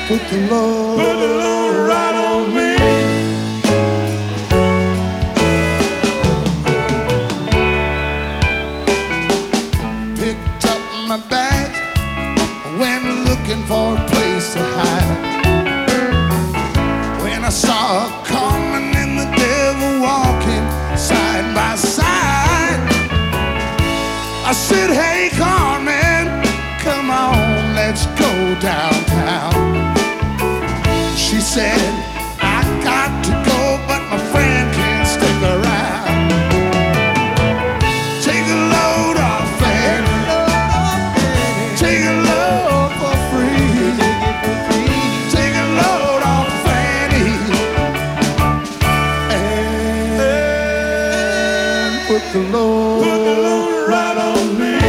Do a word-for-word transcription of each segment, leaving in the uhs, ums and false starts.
Put the load, put the load right on me. Picked up my bag, went looking for a place to hide. When I saw her coming and the devil walking side by side, I said, hey Carmen, come on, let's go downtown. She said, I got to go, but my friend can't stick around. Take a load off, Fanny. Take a load for free. Take a load off, Fanny. And put the load, put the load right on me.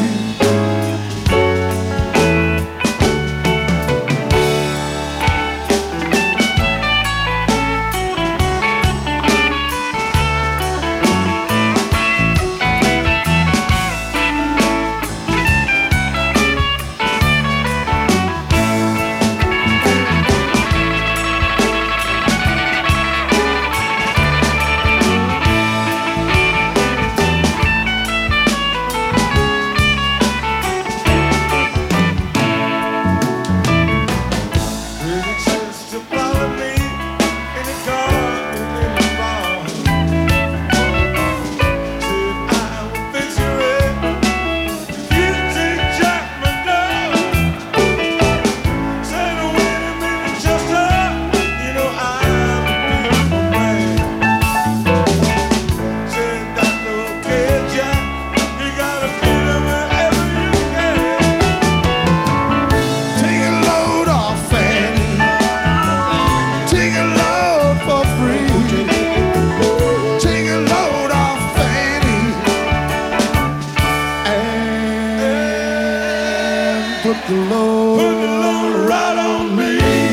Put the load, put the load right on me.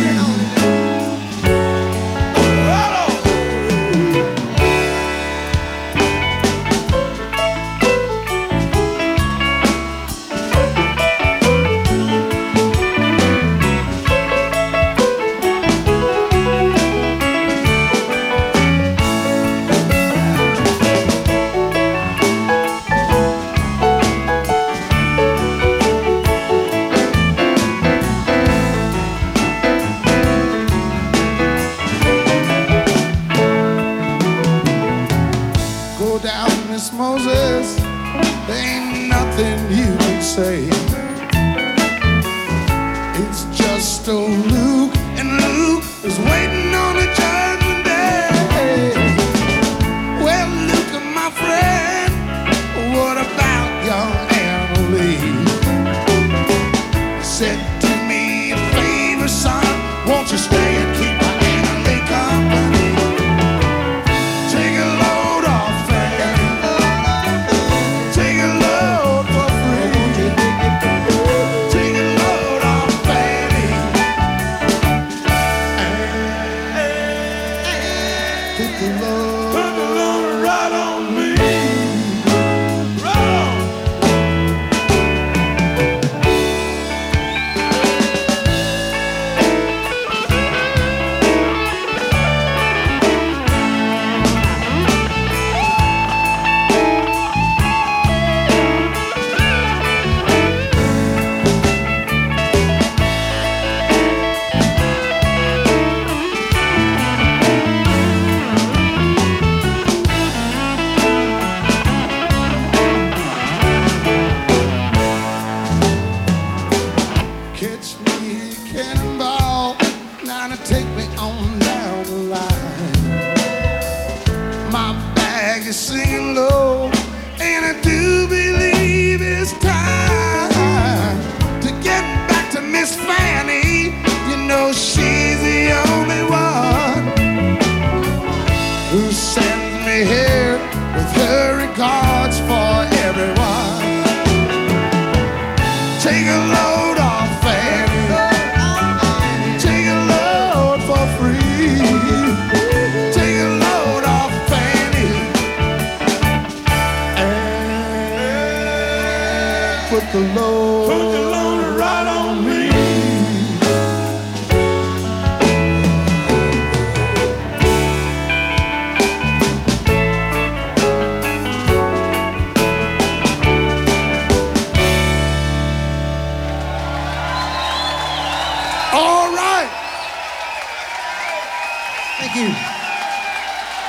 Miss Moses, there ain't nothing you can say. It's just old Luke, and Luke is waiting on a judgment day. Well, Luke, my friend, what about young Annalie? He said, do me a favor, son, won't you stay and keep my Annalie company? Catch me a cannonball, now to take me on down the line. My bag is singing low, and I do believe it's time to get back to Miss Fanny. You know she's the only one who sends me here with her regards for everyone. Take a load off, Fanny. Take a load for free. Take a load off, Fanny. And put the load, put the load right on me. Thank you.